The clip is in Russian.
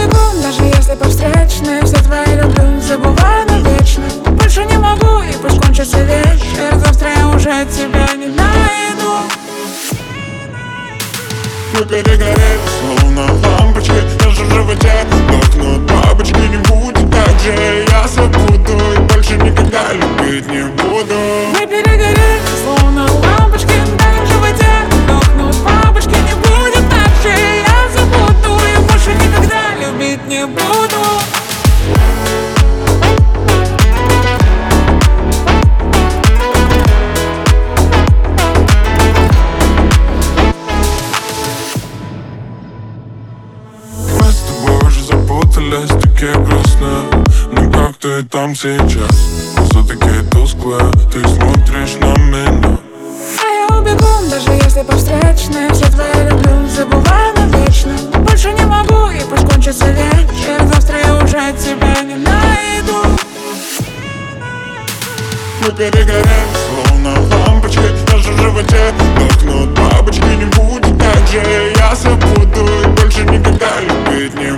бегун, даже если по встречной. Все твои люблю, забываю навечно. Больше не могу, и пусть кончится вечер. Завтра я уже тебя не найду. Мы перегорели, словно лампочки. Даже в животе дохнут бабочки. Не будет так же, я забуду. И больше никогда любить не буду. Мы перегорели, словно лампочки. Даже в животе дохнут бабочки. Не будет так же, я забуду. И больше никогда любить не буду. Такие грустные, но как ты там сейчас? Глаза такие тусклые, ты смотришь на меня. А я убегу, даже если по встречной. Все твои люблю, забываю навечно. Больше не могу, и пусть кончится вечер. Завтра я уже тебя не найду. Мы перегорели, словно лампочки. Даже в животе дохнут бабочки. Не будет так же, я забуду. И больше никогда любить не